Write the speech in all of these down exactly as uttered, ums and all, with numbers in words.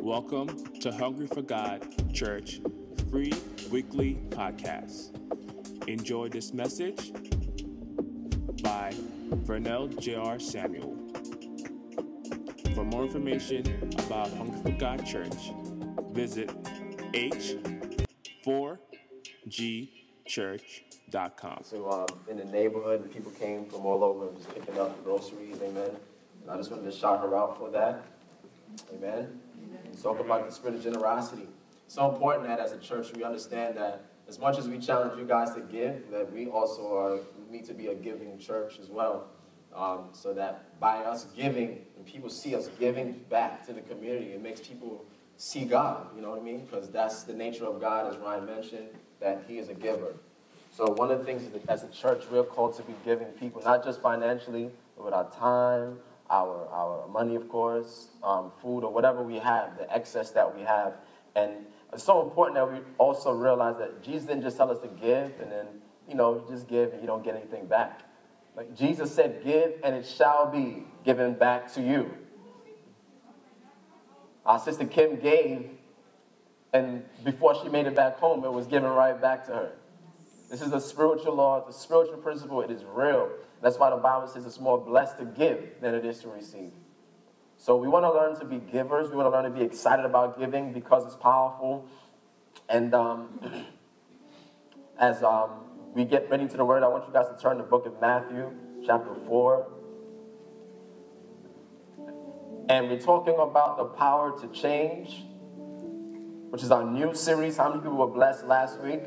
Welcome to Hungry for God Church free weekly podcast. Enjoy this message by Vernell J R. Samuel. For more information about Hungry for God Church, visit h four g church dot com. So um, in the neighborhood, and people came from all over just picking up groceries, amen. And I just wanted to shout her out for that, amen. And talk about the spirit of generosity. It's so important that as a church we understand that as much as we challenge you guys to give, that we also are, we need to be a giving church as well. Um, so that by us giving, and people see us giving back to the community, it makes people see God, you know what I mean? Because that's the nature of God, as Ryan mentioned, that he is a giver. So one of the things is that as a church, we're called to be giving people, not just financially, but with our time, our our money, of course, um, food, or whatever we have, the excess that we have. And it's so important that we also realize that Jesus didn't just tell us to give, and then, you know, you just give and you don't get anything back. Like Jesus said, give and it shall be given back to you. Our sister Kim gave, and before she made it back home, it was given right back to her. This is a spiritual law, it's a spiritual principle, it is real. That's why the Bible says it's more blessed to give than it is to receive. So we want to learn to be givers. We want to learn to be excited about giving because it's powerful. And um, as um, we get ready to the Word, I want you guys to turn to the book of Matthew, chapter four. And we're talking about the power to change, which is our new series. How many people were blessed last week?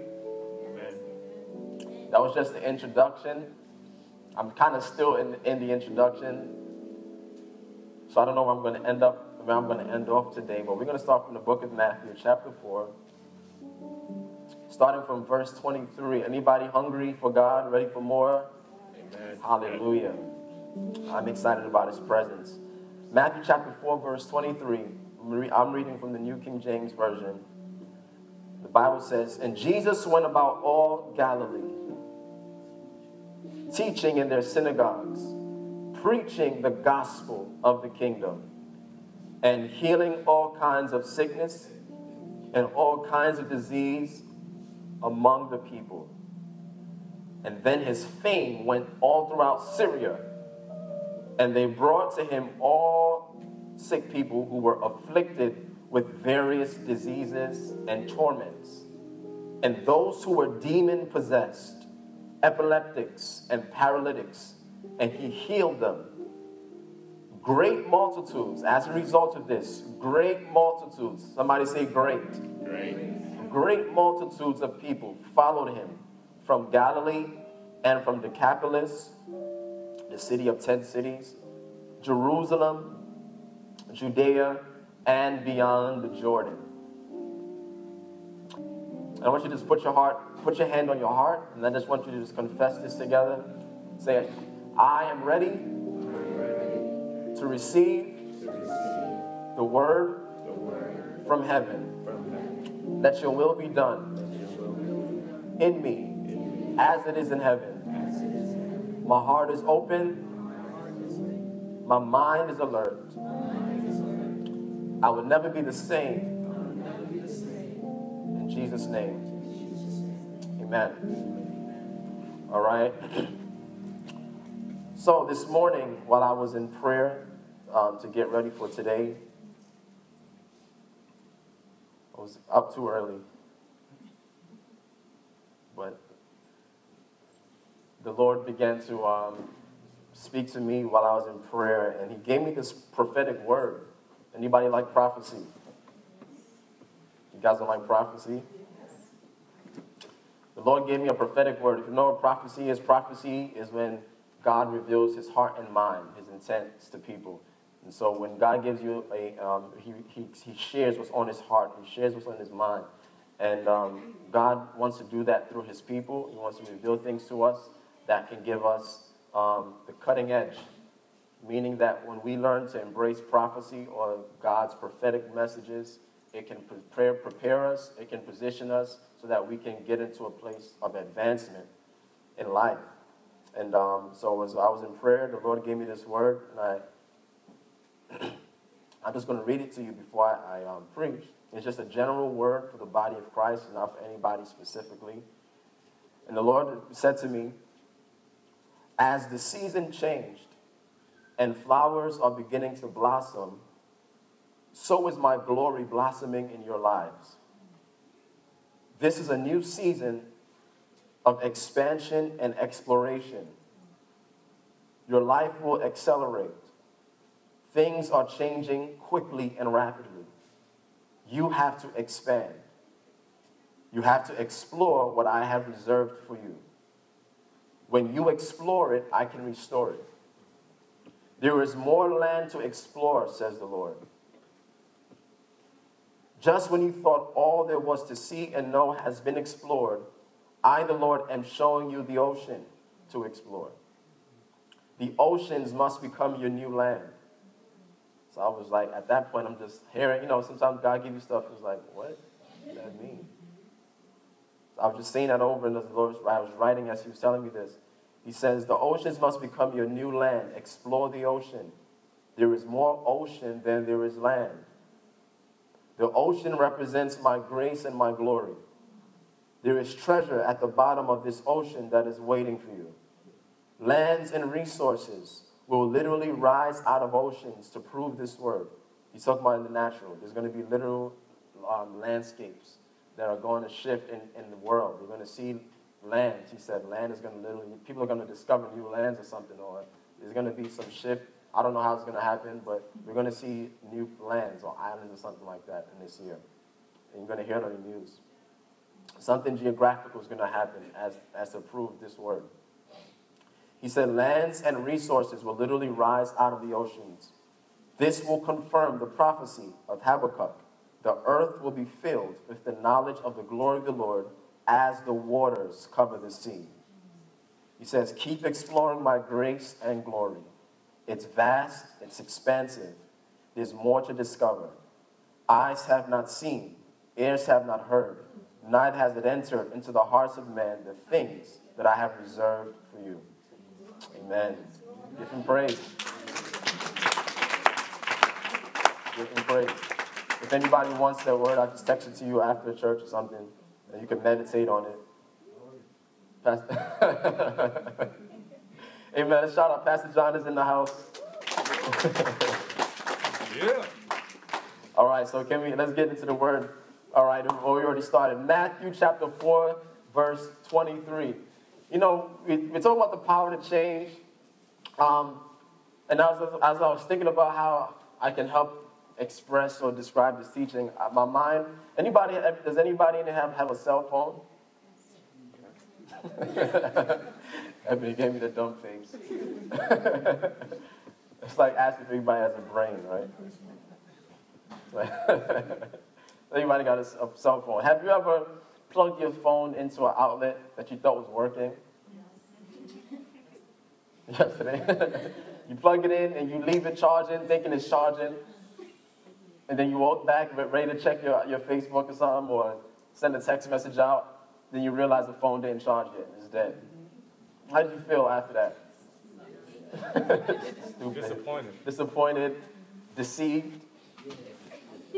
That was just the introduction. I'm kind of still in, in the introduction. So I don't know where I'm going to end up, where I'm going to end off today. But we're going to start from the book of Matthew, chapter four. Starting from verse twenty-three. Anybody hungry for God, ready for more? Amen. Hallelujah. I'm excited about his presence. Matthew chapter four, verse twenty-three. I'm reading from the New King James Version. The Bible says, "And Jesus went about all Galilee, teaching in their synagogues, preaching the gospel of the kingdom, and healing all kinds of sickness and all kinds of disease among the people. And then his fame went all throughout Syria, and they brought to him all sick people who were afflicted with various diseases and torments, and those who were demon-possessed, epileptics and paralytics, and he healed them. Great multitudes, as a result of this, great multitudes, somebody say great. Great. Great multitudes of people followed him from Galilee and from Decapolis, the city of ten cities, Jerusalem, Judea, and beyond the Jordan." And I want you to just put your heart, put your hand on your heart, and I just want you to just confess this together. Say, "I am ready to receive the word from heaven. Let your will be done in me as it is in heaven. My heart is open. My mind is alert. I will never be the same. In Jesus' name. Amen." All right. So this morning, while I was in prayer um, to get ready for today, I was up too early. But the Lord began to um, speak to me while I was in prayer, and he gave me this prophetic word. Anybody like prophecy? You guys don't like prophecy? The Lord gave me a prophetic word. If you know what prophecy is, prophecy is when God reveals his heart and mind, his intents to people. And so when God gives you a, um, he, he, he shares what's on his heart. He shares what's on his mind. And um, God wants to do that through his people. He wants to reveal things to us that can give us um, the cutting edge. Meaning that when we learn to embrace prophecy or God's prophetic messages, it can prepare, prepare us, it can position us so that we can get into a place of advancement in life. And um, so as I was in prayer, the Lord gave me this word, and I I'm just going to read it to you before I, I um, preach. It's just a general word for the body of Christ, not for anybody specifically. And the Lord said to me, as the season changed and flowers are beginning to blossom, so is my glory blossoming in your lives. This is a new season of expansion and exploration. Your life will accelerate. Things are changing quickly and rapidly. You have to expand. You have to explore what I have reserved for you. When you explore it, I can restore it. There is more land to explore, says the Lord. Just when you thought all there was to see and know has been explored, I, the Lord, am showing you the ocean to explore. The oceans must become your new land. So I was like, at that point, I'm just hearing, you know, sometimes God gives you stuff, it's like, what does that mean? So I was just saying that over, and the Lord, I was writing as he was telling me this. He says, the oceans must become your new land. Explore the ocean. There is more ocean than there is land. The ocean represents my grace and my glory. There is treasure at the bottom of this ocean that is waiting for you. Lands and resources will literally rise out of oceans to prove this word. He's talking about in the natural. There's going to be literal um, landscapes that are going to shift in, in the world. We're going to see lands. He said land is going to literally, people are going to discover new lands or something, or there's going to be some shift. I don't know how it's going to happen, but we're going to see new lands or islands or something like that in this year. And you're going to hear it on the news. Something geographical is going to happen as, as to prove this word. He said, lands and resources will literally rise out of the oceans. This will confirm the prophecy of Habakkuk. The earth will be filled with the knowledge of the glory of the Lord as the waters cover the sea. He says, keep exploring my grace and glory. It's vast, it's expansive. There's more to discover. Eyes have not seen, ears have not heard, neither has it entered into the hearts of men the things that I have reserved for you. Amen. Give him praise. Give him praise. If anybody wants that word, I'll just text it to you after church or something, and you can meditate on it. Pastor Amen. Shout out, Pastor John is in the house. Yeah. All right, so can we, let's get into the word. All right, well, we already started. Matthew chapter four, verse twenty-three. You know, we, we're talking about the power to change. Um, and as, as I was thinking about how I can help express or describe this teaching, my mind, anybody, does anybody in here have, have a cell phone? Everybody gave me the dumb face. It's like asking if anybody has a brain, right? Like, everybody got a, a cell phone. Have you ever plugged your phone into an outlet that you thought was working? Yesterday. You plug it in and you leave it charging, thinking it's charging. And then you walk back ready to check your, your Facebook or something, or send a text message out. Then you realize the phone didn't charge yet. It's dead. How did you feel after that? Stupid. Disappointed. Disappointed. Deceived. You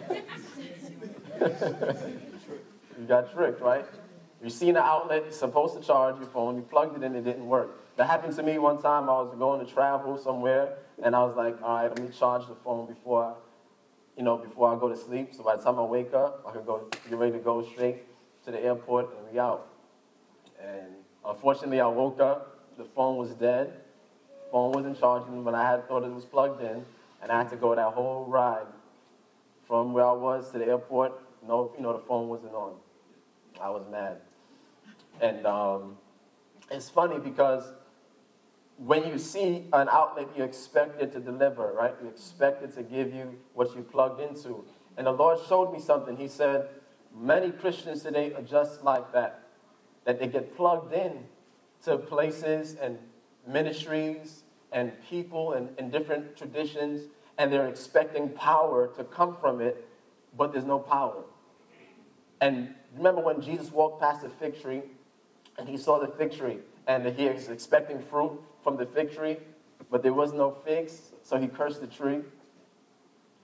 got tricked, right? You seen the outlet, you're supposed to charge your phone, you plugged it in, it didn't work. That happened to me one time. I was going to travel somewhere, and I was like, all right, let me charge the phone before I, you know, before I go to sleep. So by the time I wake up, I can go get ready to go straight to the airport and be out. And unfortunately, I woke up, the phone was dead, phone wasn't charging, but I had thought it was plugged in, and I had to go that whole ride from where I was to the airport. No, you know, the phone wasn't on. I was mad. And um, it's funny because when you see an outlet, you expect it to deliver, right? You expect it to give you what you plugged into. And the Lord showed me something. He said, many Christians today are just like that, that they get plugged in to places and ministries and people and, and different traditions, and they're expecting power to come from it, but there's no power. And remember when Jesus walked past the fig tree, and he saw the fig tree, and he was expecting fruit from the fig tree, but there was no figs, so he cursed the tree.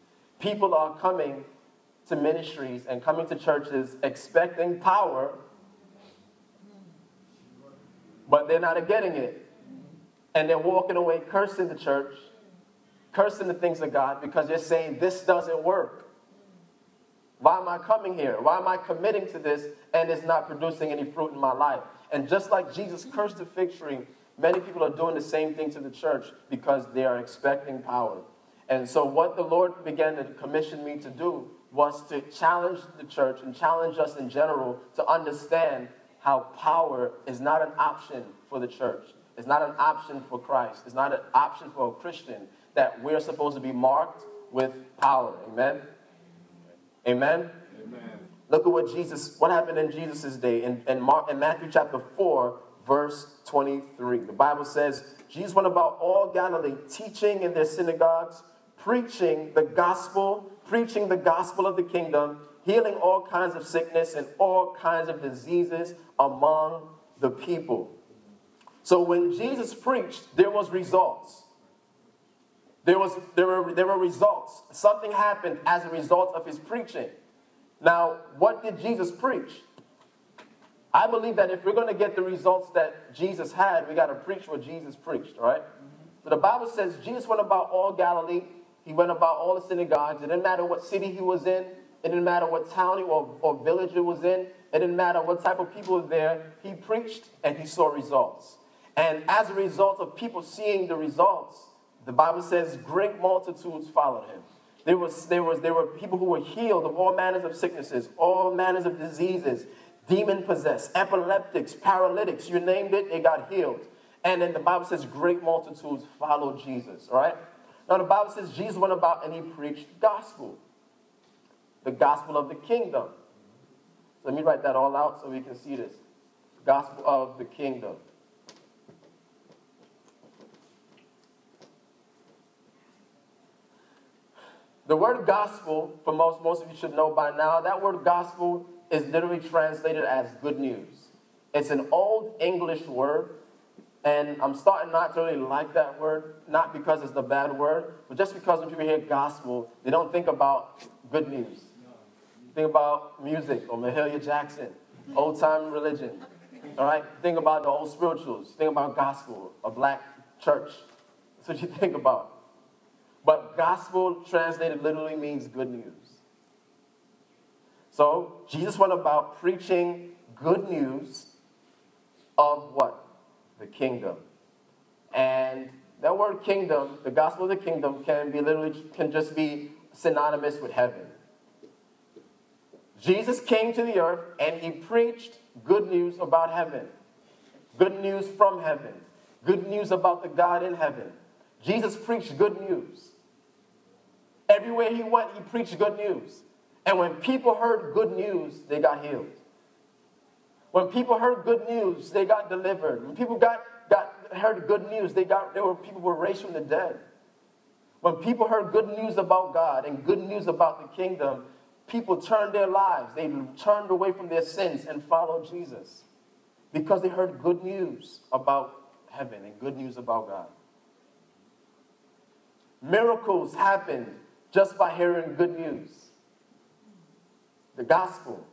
people are coming to ministries and coming to churches expecting power, but they're not getting it. And they're walking away cursing the church, cursing the things of God, because they're saying, this doesn't work. Why am I coming here? Why am I committing to this and it's not producing any fruit in my life? And just like Jesus cursed the fig tree, many people are doing the same thing to the church because they are expecting power. And so what the Lord began to commission me to do was to challenge the church and challenge us in general to understand how power is not an option for the church. It's not an option for Christ. It's not an option for a Christian, that we're supposed to be marked with power. Amen? Amen? Amen. Look at what Jesus, what happened in Jesus' day in, in, Mark, in Matthew chapter four, verse twenty-three. The Bible says, Jesus went about all Galilee, teaching in their synagogues, preaching the gospel, preaching the gospel of the kingdom, healing all kinds of sickness and all kinds of diseases among the people. So when Jesus preached, there was results. There was there were there were results. Something happened as a result of his preaching. Now, what did Jesus preach? I believe that if we're going to get the results that Jesus had, we got to preach what Jesus preached, right? So the Bible says Jesus went about all Galilee. He went about all the synagogues. It didn't matter what city he was in. It didn't matter what town or, or village it was in. It didn't matter what type of people were there. He preached and he saw results. And as a result of people seeing the results, the Bible says great multitudes followed him. There was, there was, there were people who were healed of all manners of sicknesses, all manners of diseases, demon-possessed, epileptics, paralytics, you named it, they got healed. And then the Bible says great multitudes followed Jesus, all right? Now the Bible says Jesus went about and he preached the gospel, the gospel of the kingdom. Let me write that all out so we can see this. Gospel of the kingdom. The word gospel, for most, most of you should know by now, that word gospel is literally translated as good news. It's an old English word, and I'm starting not to really like that word, not because it's the bad word, but just because when people hear gospel, they don't think about good news. Think about music or Mahalia Jackson, old-time religion, all right? Think about the old spirituals. Think about gospel, a black church. That's what you think about. But gospel translated literally means good news. So Jesus went about preaching good news of what? The kingdom. And that word kingdom, the gospel of the kingdom, can be literally can just be synonymous with heaven. Jesus came to the earth and he preached good news about heaven. Good news from heaven. Good news about the God in heaven. Jesus preached good news. Everywhere he went, he preached good news. And when people heard good news, they got healed. When people heard good news, they got delivered. When people got, got heard good news, they got there were people were raised from the dead. When people heard good news about God and good news about the kingdom, people turned their lives. They turned away from their sins and followed Jesus because they heard good news about heaven and good news about God. Miracles happened just by hearing good news. The gospel.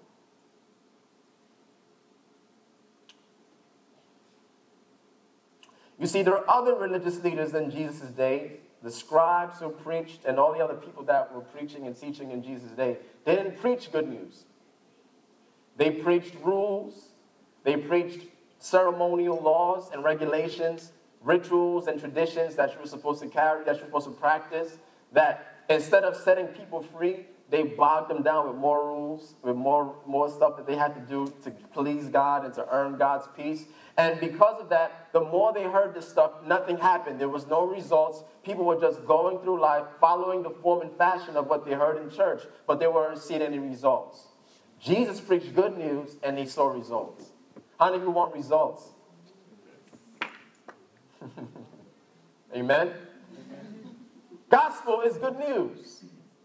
You see, there are other religious leaders in Jesus' day, the scribes who preached and all the other people that were preaching and teaching in Jesus' day. They didn't preach good news. They preached rules. They preached ceremonial laws and regulations, rituals and traditions that you were supposed to carry, that you were supposed to practice, that instead of setting people free, they bogged them down with more rules, with more, more stuff that they had to do to please God and to earn God's peace. And because of that, the more they heard this stuff, nothing happened. There was no results. People were just going through life, following the form and fashion of what they heard in church, but they weren't seeing any results. Jesus preached good news, and he saw results. How many of you want results? Amen? Gospel is good news.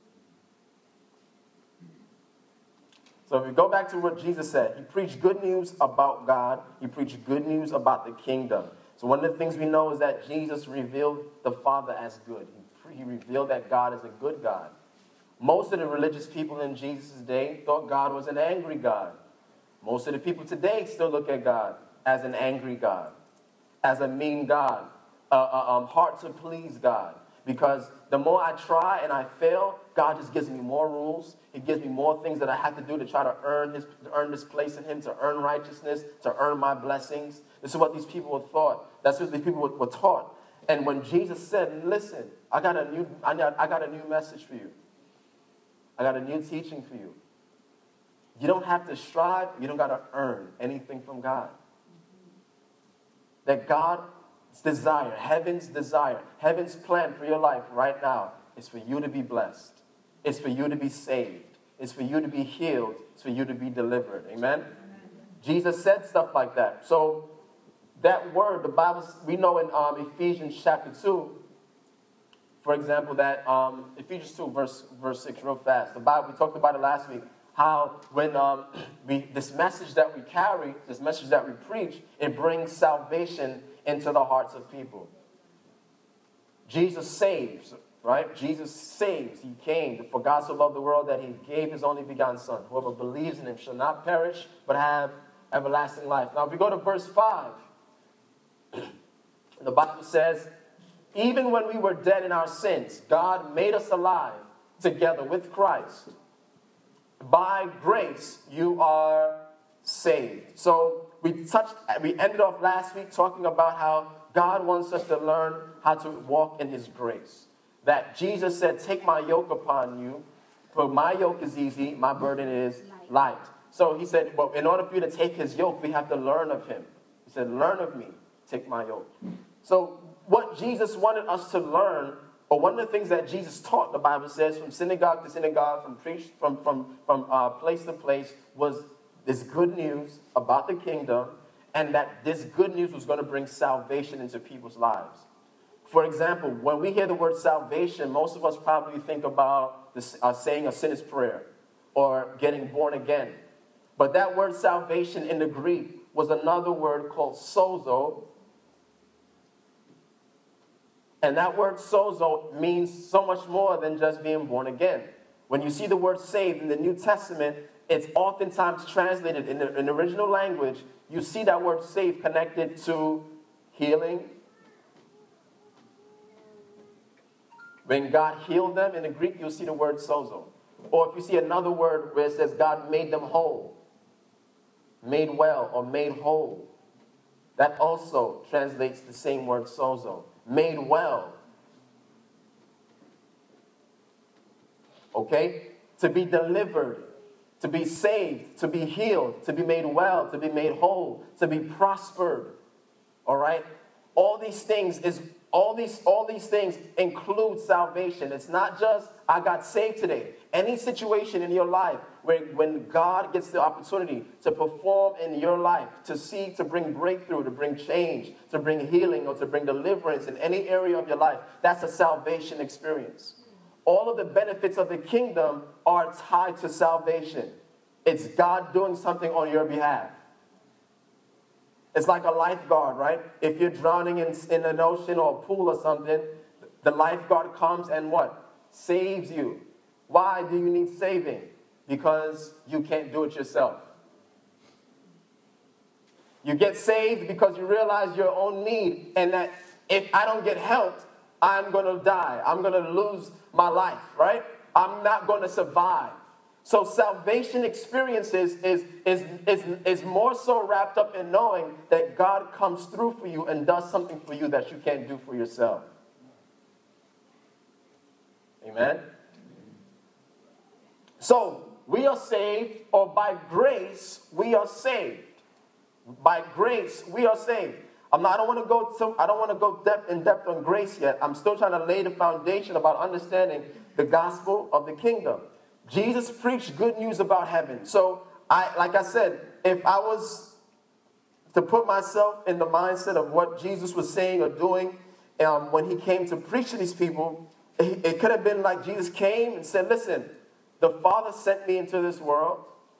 So if we go back to what Jesus said, he preached good news about God. He preached good news about the kingdom. So one of the things we know is that Jesus revealed the Father as good. He, he revealed that God is a good God. Most of the religious people in Jesus' day thought God was an angry God. Most of the people today still look at God as an angry God, as a mean God, a, a um, hard to please God. Because the more I try and I fail, God just gives me more rules. He gives me more things that I have to do to try to earn his, to earn this place in him, to earn righteousness, to earn my blessings. This is what these people were thought. That's what these people were, were taught. And when Jesus said, listen, I got a new, I got, I got a new message for you. I got a new teaching for you. You don't have to strive. You don't got to earn anything from God. That God's desire, heaven's desire, heaven's plan for your life right now is for you to be blessed. It's for you to be saved. It's for you to be healed. It's for you to be delivered. Amen? Amen. Jesus said stuff like that. So that word, the Bible, we know in um, Ephesians chapter two, for example, that um, Ephesians two, verse, verse six, real fast. The Bible, we talked about it last week, how when um, we, this message that we carry, this message that we preach, it brings salvation into the hearts of people. Jesus saves, right? Jesus saves. He came. For God so loved the world that he gave his only begotten Son. Whoever believes in him shall not perish, but have everlasting life. Now, if we go to verse five, the Bible says, even when we were dead in our sins, God made us alive together with Christ. By grace, you are saved. So we touched, we ended off last week talking about how God wants us to learn how to walk in his grace. That Jesus said, take my yoke upon you, for my yoke is easy, my burden is light. So he said, well, in order for you to take his yoke, we have to learn of him. He said, learn of me, take my yoke. So what Jesus wanted us to learn, or one of the things that Jesus taught, the Bible says, from synagogue to synagogue, from preach, from from from uh, place to place, was this good news about the kingdom, and that this good news was going to bring salvation into people's lives. For example, when we hear the word salvation, most of us probably think about this, uh, saying a sinner's prayer or getting born again. But that word salvation in the Greek was another word called sozo. And that word sozo means so much more than just being born again. When you see the word saved in the New Testament, it's oftentimes translated in the, in the original language. You see that word saved connected to healing. When God healed them in the Greek, you'll see the word sozo. Or if you see another word where it says God made them whole, made well, or made whole, that also translates the same word sozo. Made well. Okay? To be delivered, to be saved, to be healed, to be made well, to be made whole, to be prospered. All right? All these things is all these all these things include salvation. It's not just I got saved today. Any situation in your life where when God gets the opportunity to perform in your life, to see, to bring breakthrough, to bring change, to bring healing, or to bring deliverance in any area of your life, that's a salvation experience. All of the benefits of the kingdom are tied to salvation. It's God doing something on your behalf. It's like a lifeguard, right? If you're drowning in, in an ocean or a pool or something, the lifeguard comes and what? Saves you. Why do you need saving? Because you can't do it yourself. You get saved because you realize your own need, and that if I don't get helped, I'm going to die. I'm going to lose my life, right? I'm not going to survive. So salvation experiences is, is, is, is more so wrapped up in knowing that God comes through for you and does something for you that you can't do for yourself. Amen? So we are saved, or by grace we are saved. By grace we are saved. I'm not, I don't want to go to, I don't want to go depth in depth on grace yet. I'm still trying to lay the foundation about understanding the gospel of the kingdom. Jesus preached good news about heaven. So, I, like I said, if I was to put myself in the mindset of what Jesus was saying or doing um, when he came to preach to these people, it, it could have been like Jesus came and said, listen, the Father sent me into this world.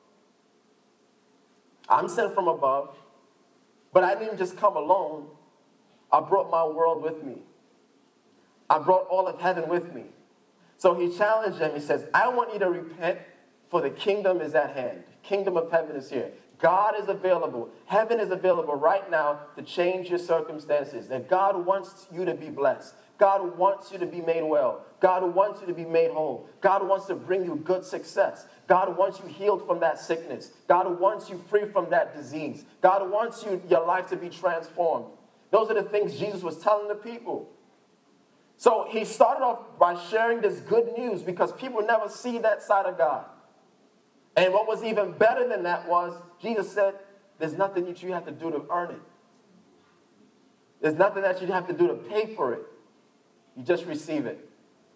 I'm sent from above. But I didn't just come alone. I brought my world with me. I brought all of heaven with me. So he challenged them. He says, I want you to repent, for the kingdom is at hand. Kingdom of heaven is here. God is available. Heaven is available right now to change your circumstances. That God wants you to be blessed. God wants you to be made well. God wants you to be made whole. God wants to bring you good success. God wants you healed from that sickness. God wants you free from that disease. God wants you, your life to be transformed. Those are the things Jesus was telling the people. So he started off by sharing this good news because people never see that side of God. And what was even better than that was, Jesus said, there's nothing that you have to do to earn it. There's nothing that you have to do to pay for it. You just receive it.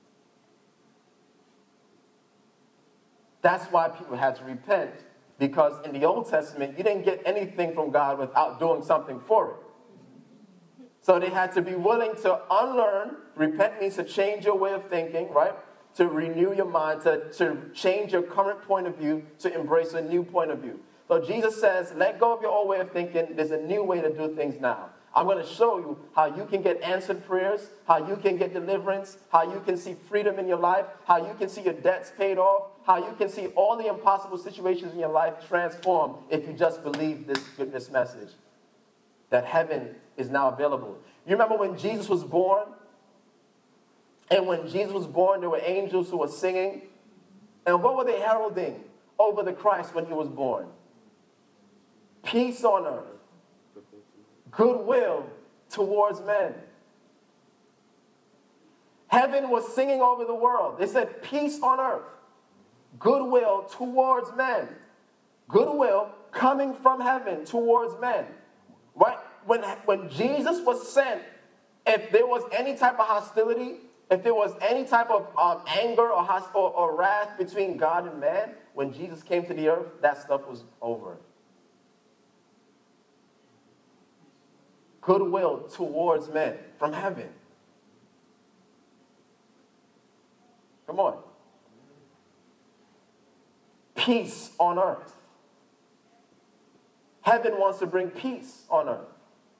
That's why people had to repent, because in the Old Testament, you didn't get anything from God without doing something for it. So they had to be willing to unlearn. Repent means to change your way of thinking, right? To renew your mind, to, to change your current point of view, to embrace a new point of view. So Jesus says, let go of your old way of thinking. There's a new way to do things now. I'm going to show you how you can get answered prayers, how you can get deliverance, how you can see freedom in your life, how you can see your debts paid off, how you can see all the impossible situations in your life transform if you just believe this, this message, that heaven is now available. You remember when Jesus was born? And when Jesus was born, there were angels who were singing. And what were they heralding over the Christ when he was born? Peace on earth. Goodwill towards men. Heaven was singing over the world. They said, peace on earth. Goodwill towards men. Goodwill coming from heaven towards men. Right? When, when Jesus was sent, if there was any type of hostility, if there was any type of um, anger or, host- or, or wrath between God and man, when Jesus came to the earth, that stuff was over. Goodwill towards men from heaven. Come on. Peace on earth. Heaven wants to bring peace on earth.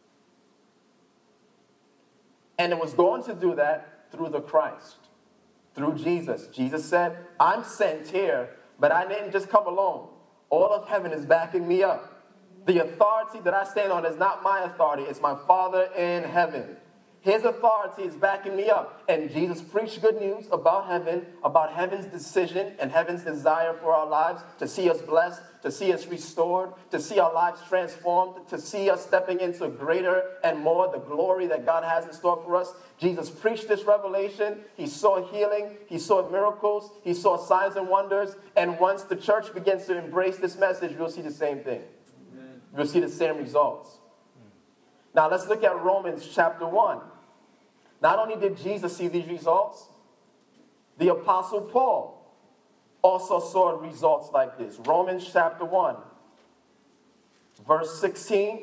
And it was going to do that through the Christ, through Jesus. Jesus said, I'm sent here, but I didn't just come alone. All of heaven is backing me up. The authority that I stand on is not my authority. It's my Father in heaven. His authority is backing me up. And Jesus preached good news about heaven, about heaven's decision and heaven's desire for our lives, to see us blessed, to see us restored, to see our lives transformed, to see us stepping into greater and more the glory that God has in store for us. Jesus preached this revelation. He saw healing. He saw miracles. He saw signs and wonders. And once the church begins to embrace this message, we'll see the same thing. You'll see the same results. Now let's look at Romans chapter one. Not only did Jesus see these results, the Apostle Paul also saw results like this. Romans chapter one, verse sixteen.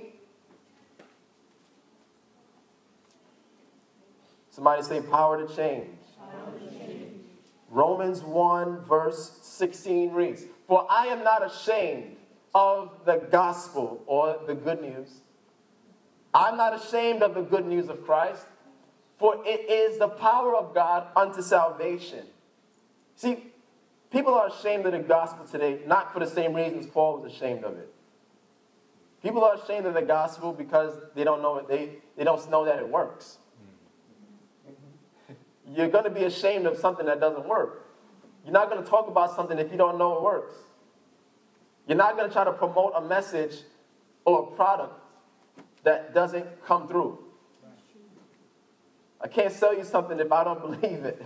Somebody say power to change. Power to change. Romans one, verse sixteen reads, for I am not ashamed of the gospel, or the good news. I'm not ashamed of the good news of Christ, for it is the power of God unto salvation. See, people are ashamed of the gospel today, not for the same reasons Paul was ashamed of it. People are ashamed of the gospel because they don't know it, they, they don't know that it works. You're going to be ashamed of something that doesn't work. You're not going to talk about something if you don't know it works. You're not going to try to promote a message or a product that doesn't come through. I can't sell you something if I don't believe it.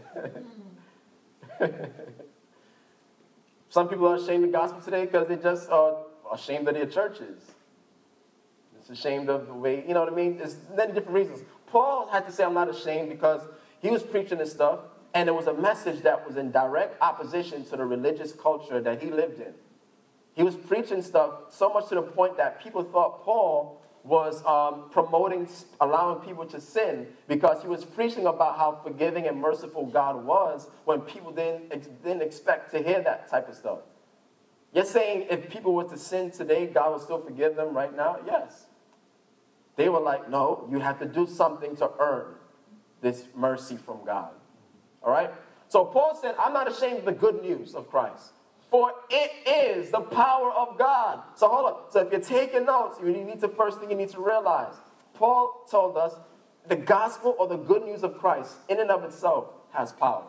Some people are ashamed of the gospel today because they just are ashamed of their churches. It's ashamed of the way, you know what I mean? There's many different reasons. Paul had to say, I'm not ashamed, because he was preaching this stuff, and it was a message that was in direct opposition to the religious culture that he lived in. He was preaching stuff so much to the point that people thought Paul was um, promoting, allowing people to sin, because he was preaching about how forgiving and merciful God was when people didn't, didn't expect to hear that type of stuff. You're saying if people were to sin today, God would still forgive them right now? Yes. They were like, no, you have to do something to earn this mercy from God. All right? So Paul said, I'm not ashamed of the good news of Christ, for it is the power of God. So hold on. So if you're taking notes, you need to, first thing you need to realize, Paul told us the gospel or the good news of Christ in and of itself has power.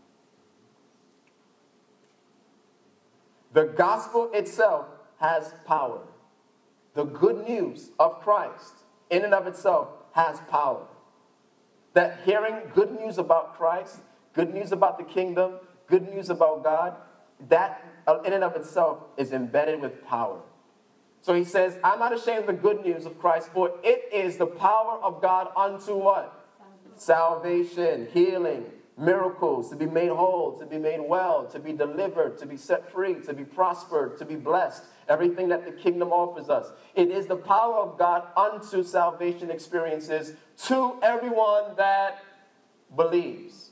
The gospel itself has power. The good news of Christ in and of itself has power. That hearing good news about Christ, good news about the kingdom, good news about God, that in and of itself is embedded with power. So he says, I'm not ashamed of the good news of Christ, for it is the power of God unto what? Salvation, healing, miracles, to be made whole, to be made well, to be delivered, to be set free, to be prospered, to be blessed. Everything that the kingdom offers us. It is the power of God unto salvation experiences to everyone that believes.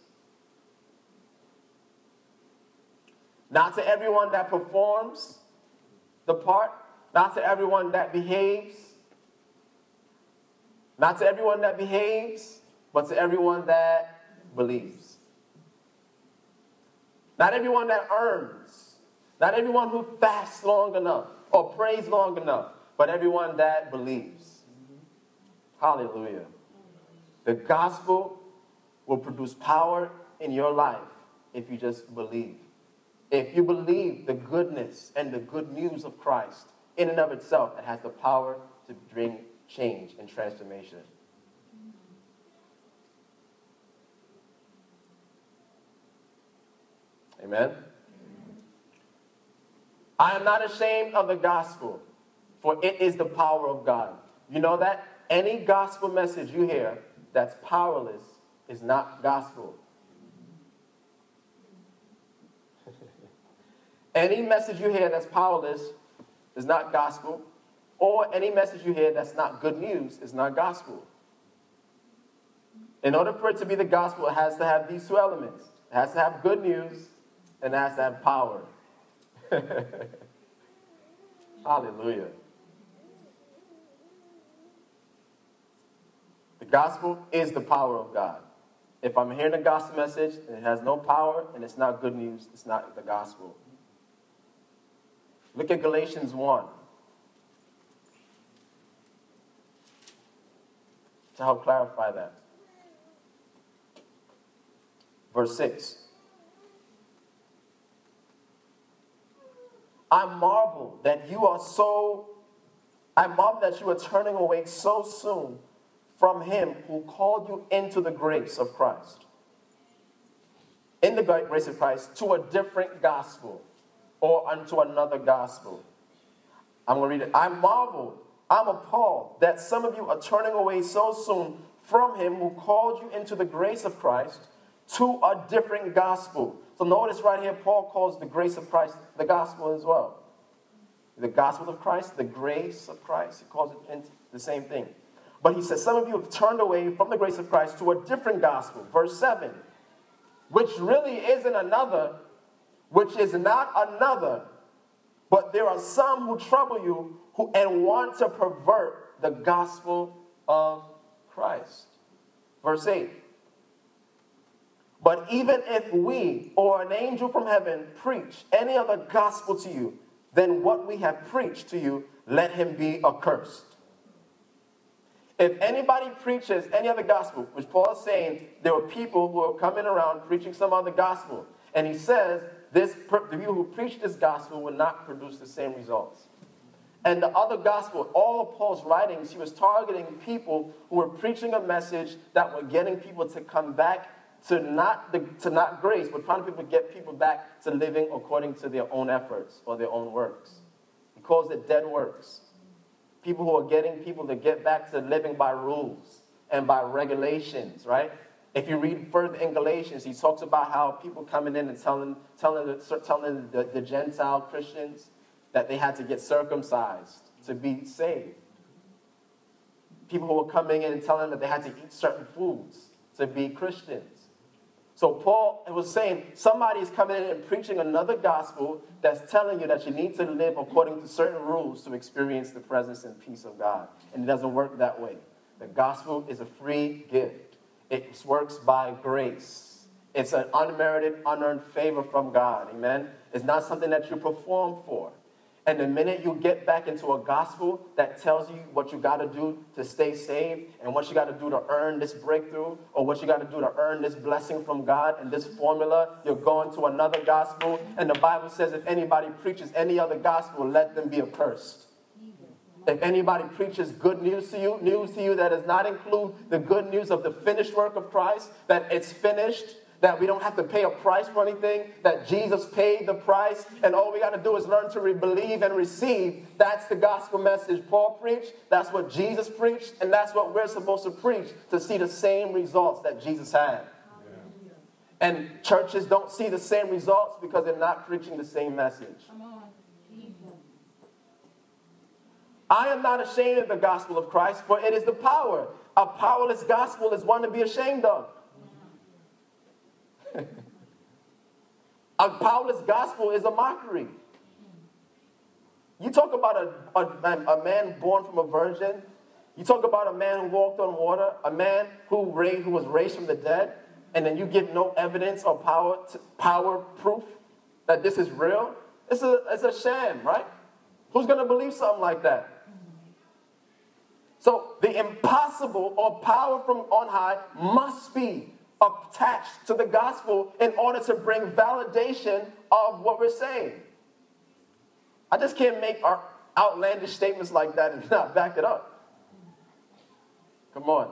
Not to everyone that performs the part, not to everyone that behaves, not to everyone that behaves, but to everyone that believes. Not everyone that earns, not everyone who fasts long enough or prays long enough, but everyone that believes. Hallelujah. The gospel will produce power in your life if you just believe. If you believe the goodness and the good news of Christ, in and of itself, it has the power to bring change and transformation. Amen? I am not ashamed of the gospel, for it is the power of God. You know that? Any gospel message you hear that's powerless is not gospel. Any message you hear that's powerless is not gospel, or any message you hear that's not good news is not gospel. In order for it to be the gospel, it has to have these two elements. It has to have good news, and it has to have power. Hallelujah. The gospel is the power of God. If I'm hearing a gospel message and it has no power and it's not good news, it's not the gospel. Look at Galatians one. To help clarify that. Verse six. I marvel that you are so, I marvel that you are turning away so soon from him who called you into the grace of Christ. In the grace of Christ, to a different gospel, or unto another gospel. I'm going to read it. I marvel, I'm appalled that some of you are turning away so soon from him who called you into the grace of Christ to a different gospel. So notice right here, Paul calls the grace of Christ the gospel as well. The gospel of Christ, the grace of Christ, he calls it the same thing. But he says, some of you have turned away from the grace of Christ to a different gospel. Verse seven, which really isn't another, which is not another, but there are some who trouble you who and want to pervert the gospel of Christ. Verse eight, but even if we or an angel from heaven preach any other gospel to you than what we have preached to you, let him be accursed. If anybody preaches any other gospel, which Paul is saying, there were people who are coming around preaching some other gospel. And he says, this, the people who preach this gospel will not produce the same results. And the other gospel, all of Paul's writings, he was targeting people who were preaching a message that were getting people to come back to not, the, to not grace, but trying to people get people back to living according to their own efforts or their own works. He calls it dead works. People who are getting people to get back to living by rules and by regulations, right? If you read further in Galatians, he talks about how people coming in and telling, telling, the, telling the, the Gentile Christians that they had to get circumcised to be saved. People who were coming in and telling them that they had to eat certain foods to be Christians. So Paul was saying, somebody is coming in and preaching another gospel that's telling you that you need to live according to certain rules to experience the presence and peace of God. And it doesn't work that way. The gospel is a free gift. It works by grace. It's an unmerited, unearned favor from God. Amen? It's not something that you perform for. And the minute you get back into a gospel that tells you what you got to do to stay saved and what you got to do to earn this breakthrough or what you got to do to earn this blessing from God and this formula, you're going to another gospel. And the Bible says if anybody preaches any other gospel, let them be accursed. If anybody preaches good news to you, news to you that does not include the good news of the finished work of Christ, that it's finished, that we don't have to pay a price for anything, that Jesus paid the price, and all we got to do is learn to re- believe and receive. That's the gospel message Paul preached. That's what Jesus preached, and that's what we're supposed to preach to see the same results that Jesus had. Yeah. And churches don't see the same results because they're not preaching the same message. Come on. I am not ashamed of the gospel of Christ, for it is the power. A powerless gospel is one to be ashamed of. A powerless gospel is a mockery. You talk about a, a, a man born from a virgin. You talk about a man who walked on water, a man who, raised, who was raised from the dead, and then you give no evidence or power to, power proof that this is real. It's a, it's a sham, right? Who's going to believe something like that? So the impossible or power from on high must be attached to the gospel in order to bring validation of what we're saying. I just can't make our outlandish statements like that and not back it up. Come on.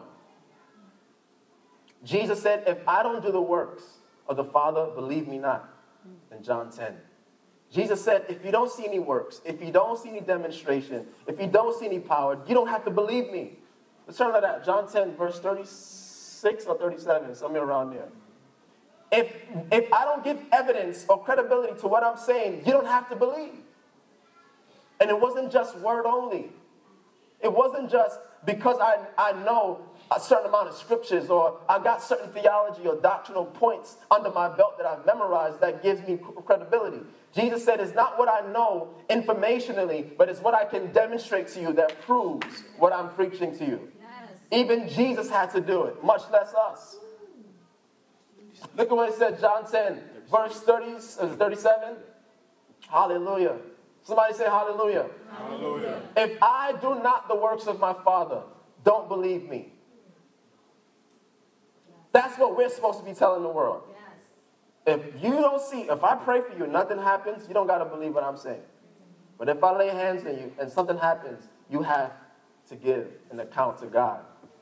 Jesus said, if I don't do the works of the Father, believe me not. In John ten. Jesus said, if you don't see any works, if you don't see any demonstration, if you don't see any power, you don't have to believe me. Let's turn to that. John ten, verse thirty-six or thirty-seven, somewhere around there. If, if I don't give evidence or credibility to what I'm saying, you don't have to believe. And it wasn't just word only. It wasn't just because I, I know a certain amount of scriptures or I got certain theology or doctrinal points under my belt that I've memorized that gives me credibility. Jesus said it's not what I know informationally, but it's what I can demonstrate to you that proves what I'm preaching to you. Yes. Even Jesus had to do it, much less us. Look at what it said, John ten, verse thirty, thirty-seven. Hallelujah. Somebody say hallelujah. Hallelujah. If I do not the works of my Father, don't believe me. That's what we're supposed to be telling the world. Yes. If you don't see, if I pray for you, nothing happens, you don't got to believe what I'm saying. But if I lay hands on you and something happens, you have to give an account to God.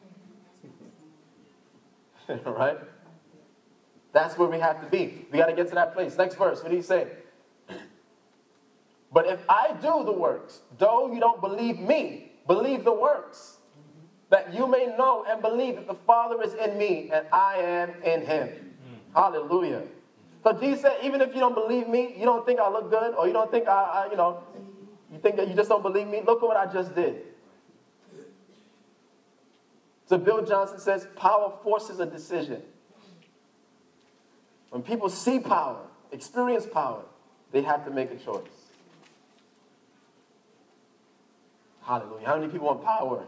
Right? That's where we have to be. We got to get to that place. Next verse, what do you say? But if I do the works, though you don't believe me, believe the works, that you may know and believe that the Father is in me and I am in him. Mm. Hallelujah. So Jesus said, even if you don't believe me, you don't think I look good, or you don't think I, I, you know, you think that you just don't believe me, look at what I just did. So Bill Johnson says, power forces a decision. When people see power, experience power, they have to make a choice. Hallelujah. How many people want power?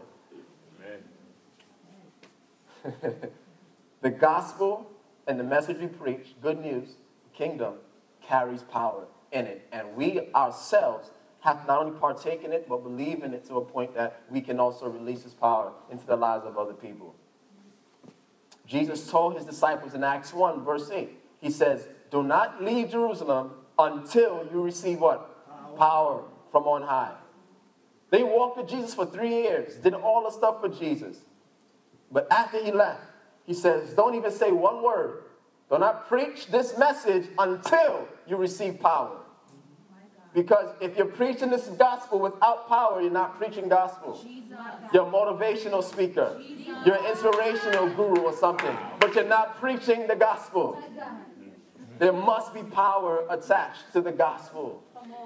Amen. The gospel and the message we preach, good news, kingdom, carries power in it. And we ourselves have not only partake in it, but believe in it to a point that we can also release his power into the lives of other people. Jesus told his disciples in Acts one, verse eight, he says, do not leave Jerusalem until you receive what? Power, power from on high. They walked with Jesus for three years, did all the stuff for Jesus. But after he left, he says, don't even say one word. Do not preach this message until you receive power. Because if you're preaching this gospel without power, you're not preaching gospel. You're a motivational speaker. You're an inspirational guru or something. But you're not preaching the gospel. There must be power attached to the gospel.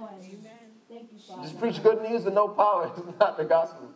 Just preach good news with no power. It's not the gospel.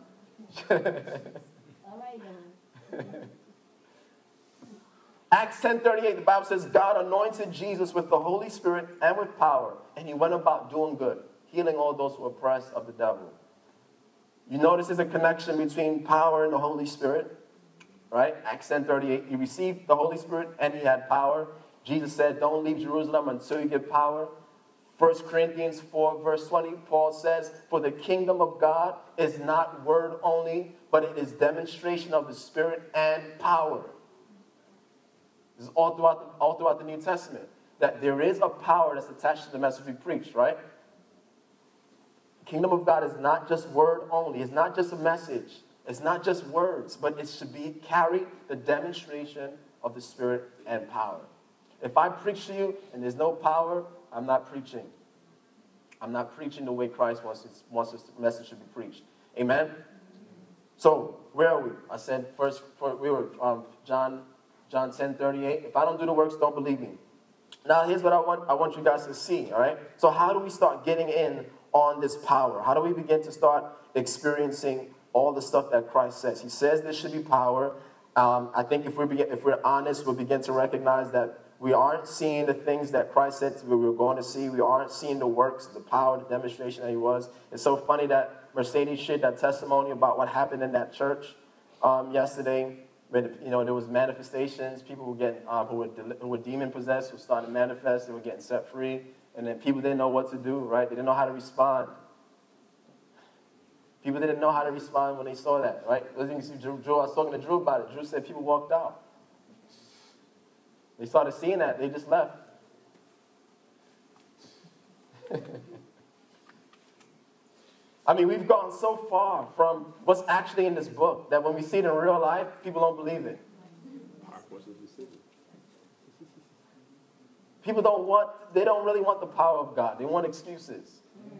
Acts ten thirty-eight, the Bible says, God anointed Jesus with the Holy Spirit and with power, and he went about doing good, healing all those who were oppressed of the devil. You notice there's a connection between power and the Holy Spirit, right? Acts ten thirty-eight, he received the Holy Spirit and he had power. Jesus said, don't leave Jerusalem until you get power. First Corinthians four, verse twenty, Paul says, for the kingdom of God is not word only, but it is demonstration of the Spirit and power. This is all throughout the, all throughout the New Testament. That there is a power that's attached to the message we preach, right? The kingdom of God is not just word only. It's not just a message. It's not just words, but it should be carry the demonstration of the Spirit and power. If I preach to you and there's no power, I'm not preaching. I'm not preaching the way Christ wants, it, wants this message to be preached. Amen? So, where are we? I said first, for, we were um, John, John ten thirty-eight. If I don't do the works, don't believe me. Now, here's what I want, I want you guys to see, all right? So how do we start getting in on this power? How do we begin to start experiencing all the stuff that Christ says? He says there should be power. Um, I think if we're, begin, if we're honest, we'll begin to recognize that we aren't seeing the things that Christ said we were going to see. We aren't seeing the works, the power, the demonstration that he was. It's so funny that Mercedes shared that testimony about what happened in that church um, yesterday. When, you know, there was manifestations. People were getting, um, who, were de- who were demon-possessed, who started to manifest. They were getting set free. And then people didn't know what to do, right? They didn't know how to respond. People didn't know how to respond when they saw that, right? I was talking to Drew about it. Drew said people walked out. They started seeing that. They just left. I mean, we've gone so far from what's actually in this book that when we see it in real life, people don't believe it. People don't want, they don't really want the power of God. They want excuses.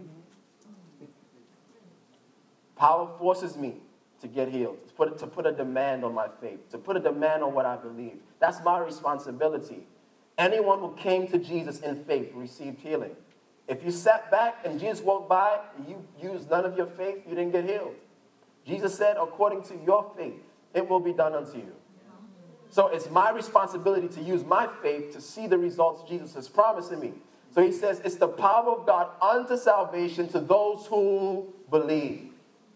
Power forces me to get healed, to put, to put a demand on my faith, to put a demand on what I believe. That's my responsibility. Anyone who came to Jesus in faith received healing. If you sat back and Jesus walked by, and you used none of your faith, you didn't get healed. Jesus said, according to your faith, it will be done unto you. So it's my responsibility to use my faith to see the results Jesus is promising me. So he says, it's the power of God unto salvation to those who believe.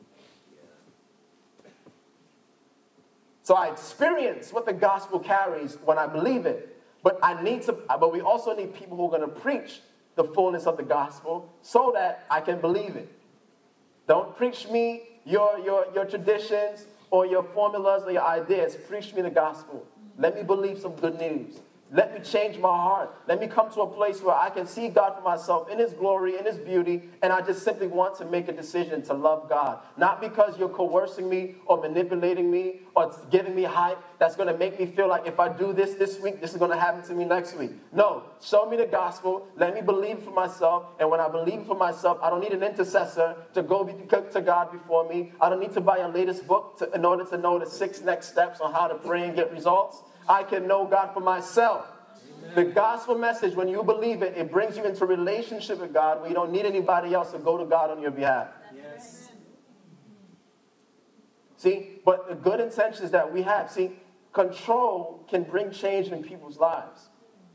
So I experience what the gospel carries when I believe it. But I need to, but we also need people who are going to preach the fullness of the gospel so that I can believe it. Don't preach me your, your, your traditions or your formulas or your ideas. Preach me the gospel. Let me believe some good news. Let me change my heart. Let me come to a place where I can see God for myself in his glory, in his beauty, and I just simply want to make a decision to love God. Not because you're coercing me or manipulating me or giving me hype that's going to make me feel like if I do this this week, this is going to happen to me next week. No, show me the gospel. Let me believe for myself. And when I believe for myself, I don't need an intercessor to go be, to God before me. I don't need to buy a latest book to, in order to know the six next steps on how to pray and get results. I can know God for myself. Amen. The gospel message, when you believe it, it brings you into relationship with God where you don't need anybody else to go to God on your behalf. Yes. See, but the good intentions that we have, see, control can bring change in people's lives.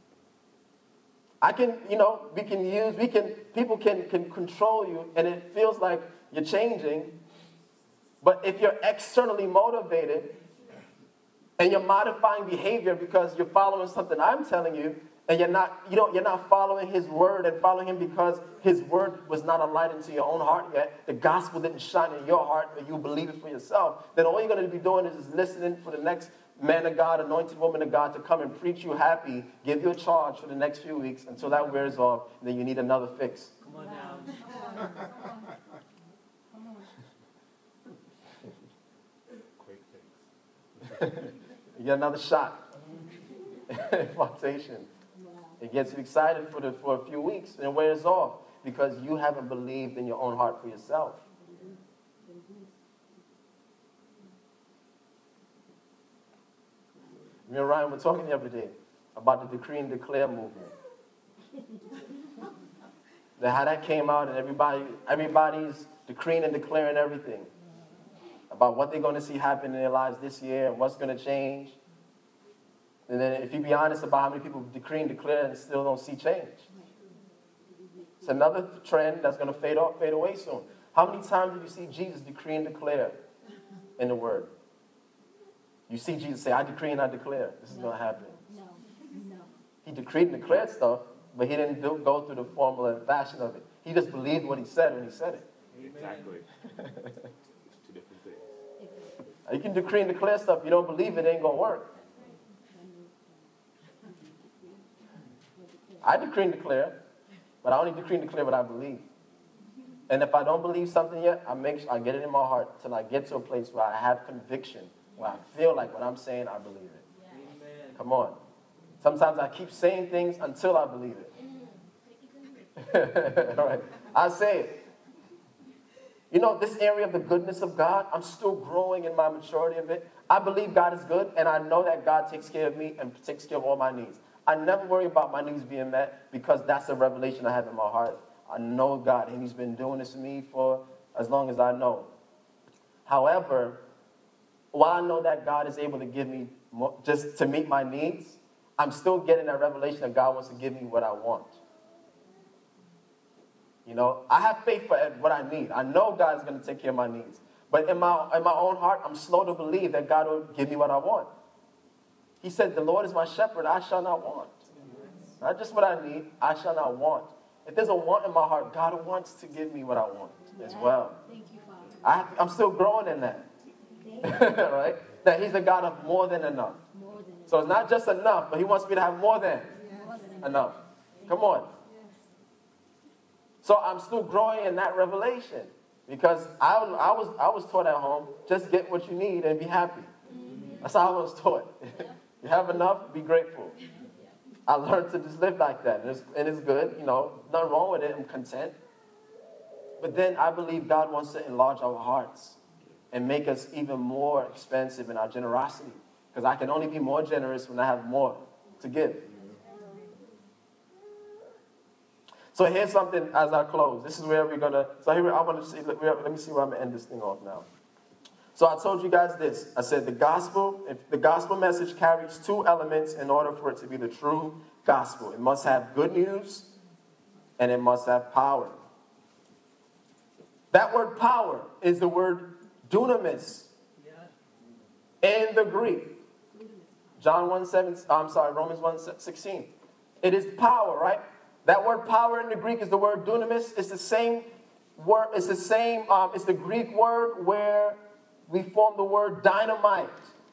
I can, you know, we can use, we can, people can, can control you and it feels like you're changing. But if you're externally motivated, and you're modifying behavior because you're following something I'm telling you, and you're not, you know, you're not following his word and following him because his word was not a light into your own heart yet. The gospel didn't shine in your heart, but you believe it for yourself. Then all you're going to be doing is listening for the next man of God, anointed woman of God to come and preach you happy, give you a charge for the next few weeks until that wears off, and then you need another fix. Come on now. Quick fix. You get another shot. Impartation. It gets you excited for, the, for a few weeks and it wears off because you haven't believed in your own heart for yourself. Me and Ryan were talking the other day about the decree and declare movement. That how that came out and everybody, everybody's decreeing and declaring everything about what they're going to see happen in their lives this year and what's going to change. And then if you be honest about how many people decree and declare and still don't see change. It's another trend that's going to fade off, fade away soon. How many times did you see Jesus decree and declare in the Word? You see Jesus say, I decree and I declare. This is no, going to happen. No, no. He decreed and declared stuff, but he didn't do, go through the formula and fashion of it. He just believed what he said when he said it. Exactly. It's two different things. You can decree and declare stuff. You don't believe it, it ain't going to work. I decree and declare, but I only decree and declare what I believe. And if I don't believe something yet, I make sure I get it in my heart till I get to a place where I have conviction, where I feel like what I'm saying, I believe it. Yeah. Come on. Sometimes I keep saying things until I believe it. All right. I say it. You know, this area of the goodness of God, I'm still growing in my maturity of it. I believe God is good, and I know that God takes care of me and takes care of all my needs. I never worry about my needs being met because that's a revelation I have in my heart. I know God, and he's been doing this to me for as long as I know. However, while I know that God is able to give me more, just to meet my needs, I'm still getting that revelation that God wants to give me what I want. You know, I have faith for what I need. I know God's going to take care of my needs. But in my, in my own heart, I'm slow to believe that God will give me what I want. He said, the Lord is my shepherd, I shall not want. Not just what I need, I shall not want. If there's a want in my heart, God wants to give me what I want as well. Thank you, Father. I, I'm still growing in that. Right? That he's a God of more than enough. More than so it's not just enough, but he wants me to have more than yes. enough. Come on. Yes. So I'm still growing in that revelation because I, I, was, I was taught at home, just get what you need and be happy. Mm-hmm. That's how I was taught. You have enough, be grateful. I learned to just live like that, and it's, and it's good, you know, nothing wrong with it, I'm content. But then I believe God wants to enlarge our hearts and make us even more expansive in our generosity, because I can only be more generous when I have more to give. So here's something as I close. This is where we're going to, so here I want to see, let me see where I'm going to end this thing off now. So I told you guys this. I said the gospel, if the gospel message carries two elements in order for it to be the true gospel. It must have good news and it must have power. That word power is the word dunamis in the Greek. John one seven, I'm sorry, Romans one sixteen. It is power, right? That word power in the Greek is the word dunamis. It's the same word, it's the same, um, it's the Greek word where we form the word dynamite.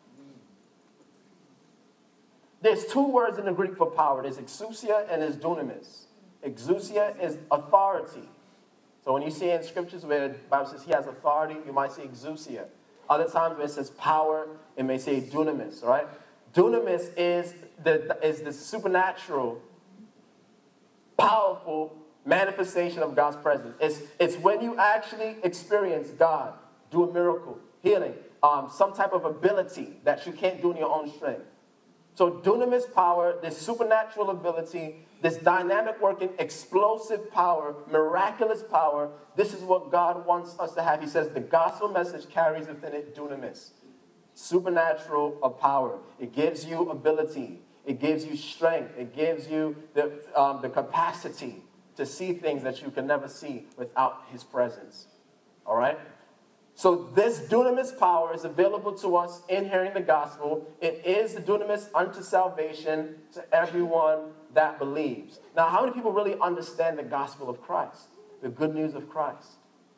There's two words in the Greek for power. There's exousia and there's dunamis. Exousia is authority. So when you see in scriptures where the Bible says he has authority, you might say exousia. Other times where it says power, it may say dunamis, right? Dunamis is the, is the supernatural, powerful manifestation of God's presence. It's, it's when you actually experience God do a miracle, healing, um, some type of ability that you can't do in your own strength. So dunamis power, this supernatural ability, this dynamic working, explosive power, miraculous power, this is what God wants us to have. He says the gospel message carries within it dunamis, supernatural of power. It gives you ability. It gives you strength. It gives you the, um, the capacity to see things that you can never see without his presence. All right? So this dunamis power is available to us in hearing the gospel. It is the dunamis unto salvation to everyone that believes. Now, how many people really understand the gospel of Christ? The good news of Christ?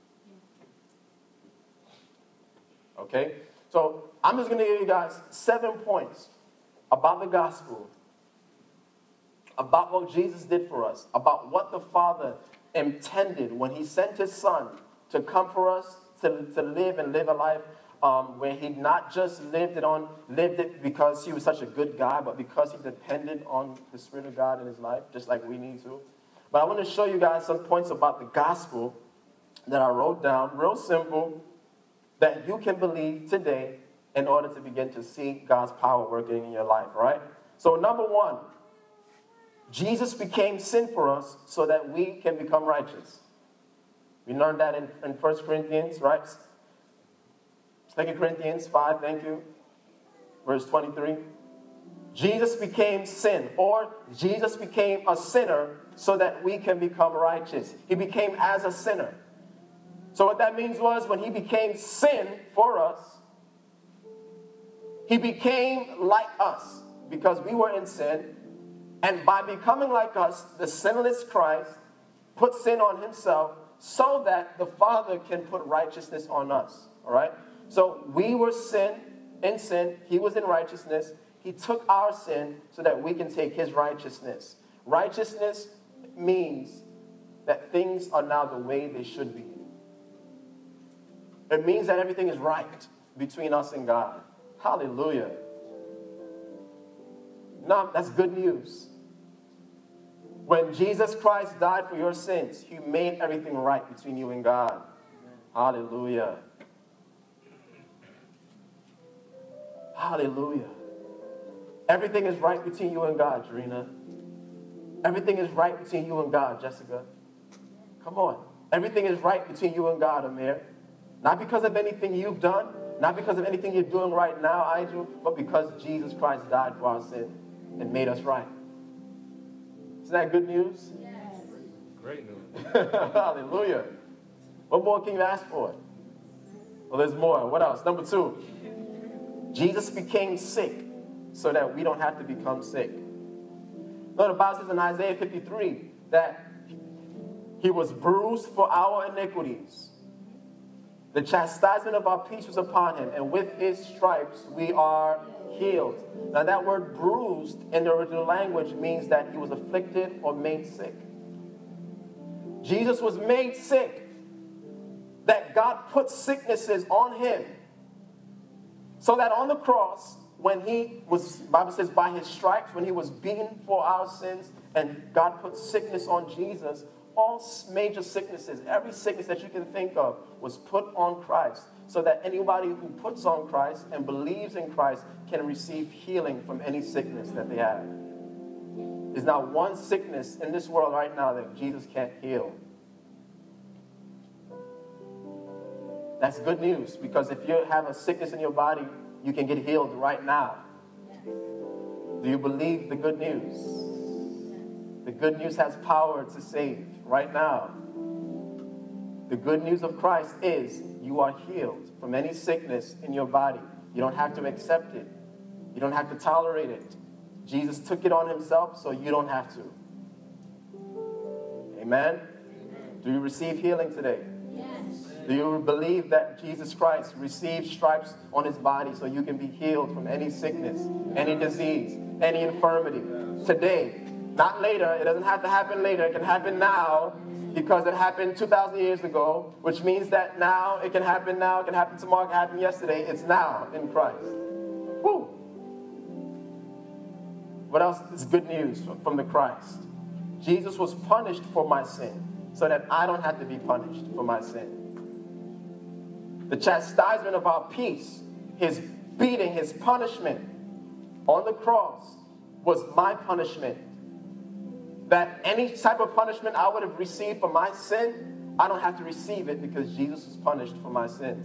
Okay? So I'm just going to give you guys seven points about the gospel, about what Jesus did for us, about what the Father intended when he sent his Son to come for us, to, to live and live a life um, where he not just lived it on, lived it because he was such a good guy, but because he depended on the Spirit of God in his life, just like we need to. But I want to show you guys some points about the gospel that I wrote down, real simple, that you can believe today in order to begin to see God's power working in your life, all right? So number one, Jesus became sin for us so that we can become righteous. We learned that in, in First Corinthians, right? Second Corinthians five, thank you. Verse twenty-three. Jesus became sin, or Jesus became a sinner so that we can become righteous. He became as a sinner. So what that means was when he became sin for us, he became like us because we were in sin. And by becoming like us, the sinless Christ put sin on himself so that the Father can put righteousness on us. All right? So we were sin, in sin. He was in righteousness. He took our sin so that we can take his righteousness. Righteousness means that things are now the way they should be. It means that everything is right between us and God. Hallelujah. No, that's good news. When Jesus Christ died for your sins, he made everything right between you and God. Hallelujah. Hallelujah. Everything is right between you and God, Jarena. Everything is right between you and God, Jessica. Come on. Everything is right between you and God, Amir. Not because of anything you've done, not because of anything you're doing right now, Aiju, but because Jesus Christ died for our sin and made us right. Isn't that good news? Yes. Great news. Hallelujah. What more can you ask for? Well, there's more. What else? Number two. Jesus became sick so that we don't have to become sick. No, the Bible says in Isaiah fifty-three that he was bruised for our iniquities. The chastisement of our peace was upon him, and with his stripes we are healed. Now that word bruised in the original language means that he was afflicted or made sick. Jesus was made sick. That God put sicknesses on him. So that on the cross, when he was, the Bible says, by his stripes, when he was beaten for our sins, and God put sickness on Jesus, all major sicknesses, every sickness that you can think of was put on Christ so that anybody who puts on Christ and believes in Christ can receive healing from any sickness that they have. There's not one sickness in this world right now that Jesus can't heal. That's good news, because if you have a sickness in your body, you can get healed right now. Do you believe the good news? The good news has power to save right now. The good news of Christ is you are healed from any sickness in your body. You don't have to accept it. You don't have to tolerate it. Jesus took it on himself, so you don't have to. Amen? Do you receive healing today? Yes. Do you believe that Jesus Christ received stripes on his body so you can be healed from any sickness, any disease, any infirmity? Today. Not later. It doesn't have to happen later. It can happen now because it happened two thousand years ago, which means that now it can happen now. It can happen tomorrow. It can happen yesterday. It's now in Christ. Woo! What else is good news from the Christ? Jesus was punished for my sin so that I don't have to be punished for my sin. The chastisement of our peace, his beating, his punishment on the cross was my punishment. That any type of punishment I would have received for my sin, I don't have to receive it because Jesus was punished for my sins.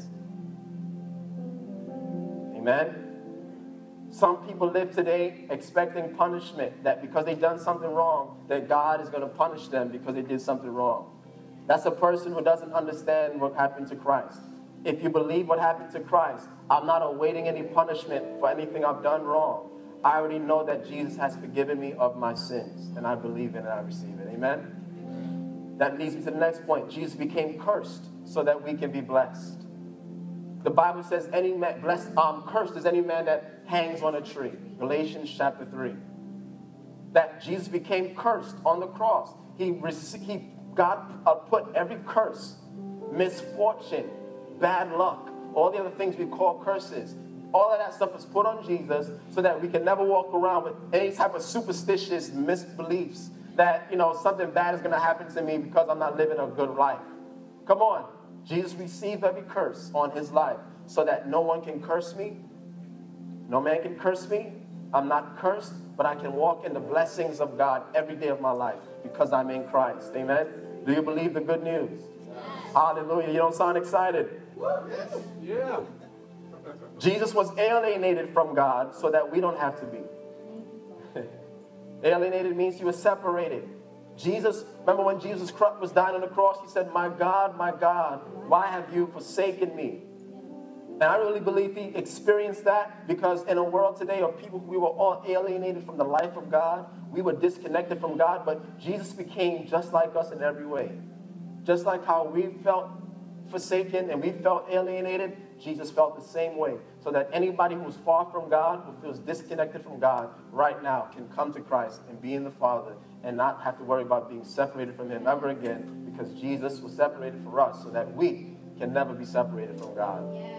Amen? Some people live today expecting punishment, that because they've done something wrong, that God is going to punish them because they did something wrong. That's a person who doesn't understand what happened to Christ. If you believe what happened to Christ, I'm not awaiting any punishment for anything I've done wrong. I already know that Jesus has forgiven me of my sins, and I believe it and I receive it. Amen? That leads me to the next point. Jesus became cursed so that we can be blessed. The Bible says, "Any man blessed, um, cursed is any man that hangs on a tree." Galatians chapter three. That Jesus became cursed on the cross. He, rec- he God uh, put every curse, misfortune, bad luck, all the other things we call curses. All of that stuff is put on Jesus so that we can never walk around with any type of superstitious misbeliefs that, you know, something bad is going to happen to me because I'm not living a good life. Come on. Jesus received every curse on his life so that no one can curse me. No man can curse me. I'm not cursed, but I can walk in the blessings of God every day of my life because I'm in Christ. Amen? Do you believe the good news? Yes. Hallelujah. You don't sound excited. Yes. Yeah. Jesus was alienated from God so that we don't have to be. Alienated means he was separated. Jesus, remember when Jesus was dying on the cross, he said, "My God, my God, why have you forsaken me?" And I really believe he experienced that because in a world today of people, we were all alienated from the life of God. We were disconnected from God, but Jesus became just like us in every way. Just like how we felt forsaken and we felt alienated, Jesus felt the same way. So that anybody who's far from God, who feels disconnected from God right now, can come to Christ and be in the Father and not have to worry about being separated from him ever again, because Jesus was separated for us so that we can never be separated from God. Yes.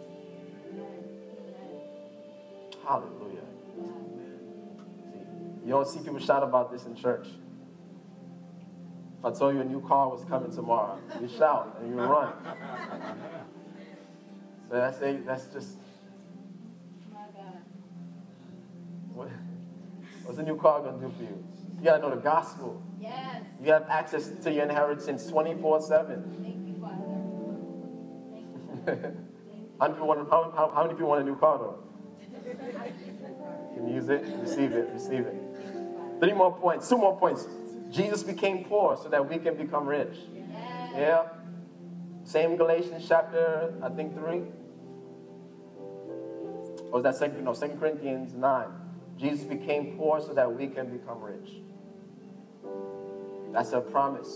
Hallelujah. See, you don't see people shout about this in church. If I told you a new car was coming tomorrow, you shout and you run. So that's a, that's just. My God. What, what's a new car going to do for you? You got to know the gospel. Yes. You have access to your inheritance twenty-four seven. Thank you, Father. Thank you, Father. How many people want, how, how, how many people want a new car though? Can you use it? Receive it. Receive it. Three more points. Two more points. Jesus became poor so that we can become rich. Yes. Yeah. Same Galatians chapter, I think, three. Or was that second? No, Second Corinthians nine. Jesus became poor so that we can become rich. That's a promise.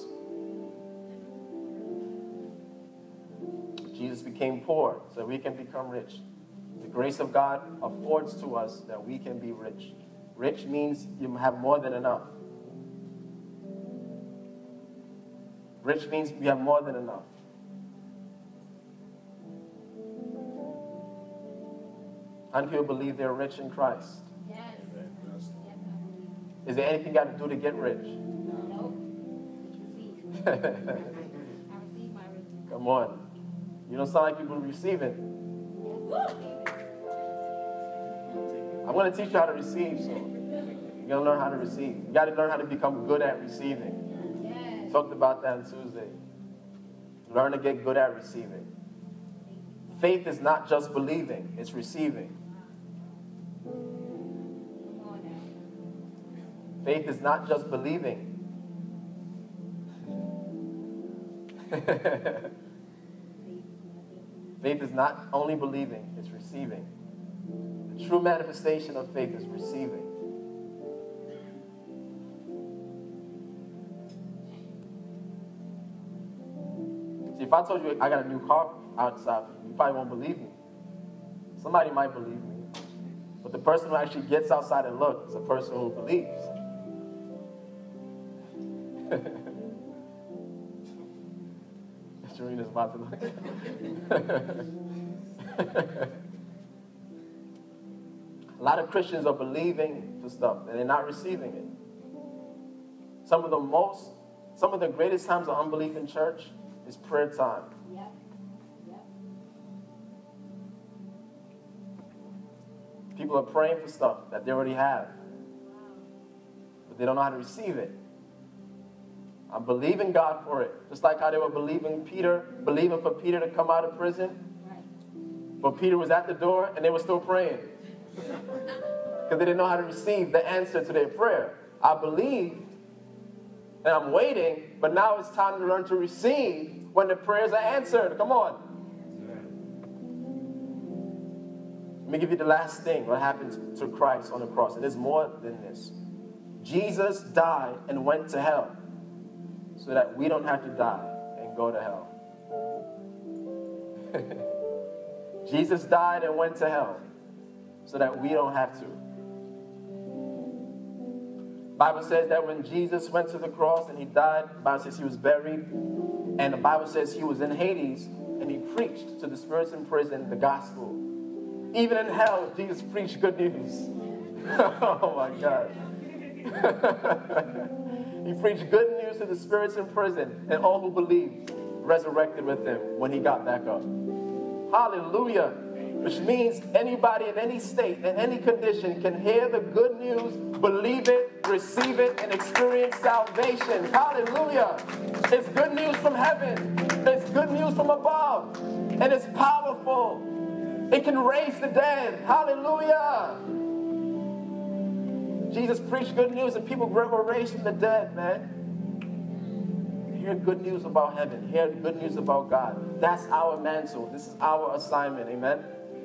Jesus became poor so that we can become rich. The grace of God affords to us that we can be rich. Rich means you have more than enough. Rich means we have more than enough. How many people believe they're rich in Christ? Yes. Yes, I believe. Is there anything you got to do to get rich? Nope. Receive. I receive my riches. Come on. You don't sound like people receiving. Yes. I'm going to teach you how to receive, so you're going to learn how to receive. You got to learn how to become good at receiving. Yes. Talked about that on Tuesday. Learn to get good at receiving. Faith is not just believing, it's receiving. Come on now. Faith is not just believing. Faith is not only believing, it's receiving. The true manifestation of faith is receiving. See, if I told you I got a new car outside, you probably won't believe me. Somebody might believe me. But the person who actually gets outside and looks is a person who believes. Serena's about to look. A lot of Christians are believing for stuff and they're not receiving it. Some of the most, some of the greatest times of unbelief in church is prayer time. Yep. Yep. People are praying for stuff that they already have, Wow. but they don't know how to receive it. I'm believing God for it. Just like how they were believing Peter, believing for Peter to come out of prison. Right. But Peter was at the door and they were still praying. Because they didn't know how to receive the answer to their prayer. I believed and I'm waiting, but now it's time to learn to receive when the prayers are answered. Come on. Let me give you the last thing, what happened to Christ on the cross. It is more than this. Jesus died and went to hell so that we don't have to die and go to hell. Jesus died and went to hell so that we don't have to. The Bible says that when Jesus went to the cross and he died, the Bible says he was buried, and the Bible says he was in Hades and he preached to the spirits in prison the gospel. Even in hell, Jesus preached good news. Oh my God. He preached good news to the spirits in prison, and all who believed resurrected with him when he got back up. Hallelujah. Which means anybody in any state, in any condition, can hear the good news, believe it, receive it, and experience salvation. Hallelujah. It's good news from heaven. It's good news from above. And it's powerful. It can raise the dead. Hallelujah. Jesus preached good news and people were raised from the dead, man. hear good news about heaven, hear good news about God. That's our mantle. This is our assignment. Amen?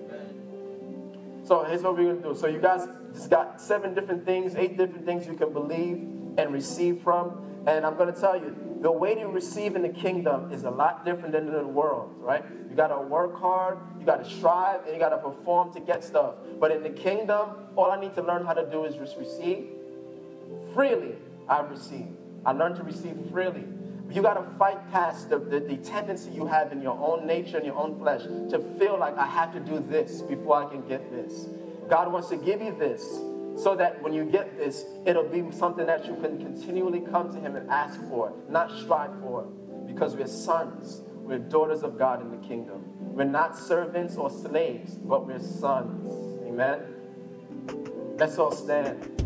So here's what we're going to do. So you guys just got seven different things, eight different things you can believe and receive from. And I'm going to tell you, the way to receive in the kingdom is a lot different than in the world, right? You got to work hard, you got to strive, and you got to perform to get stuff. But in the kingdom, all I need to learn how to do is just receive. Freely, I receive. I learned to receive freely. You got to fight past the, the, the tendency you have in your own nature and your own flesh to feel like I have to do this before I can get this. God wants to give you this so that when you get this, it'll be something that you can continually come to him and ask for, not strive for. Because we're sons, we're daughters of God in the kingdom. We're not servants or slaves, but we're sons. Amen? Let's all stand.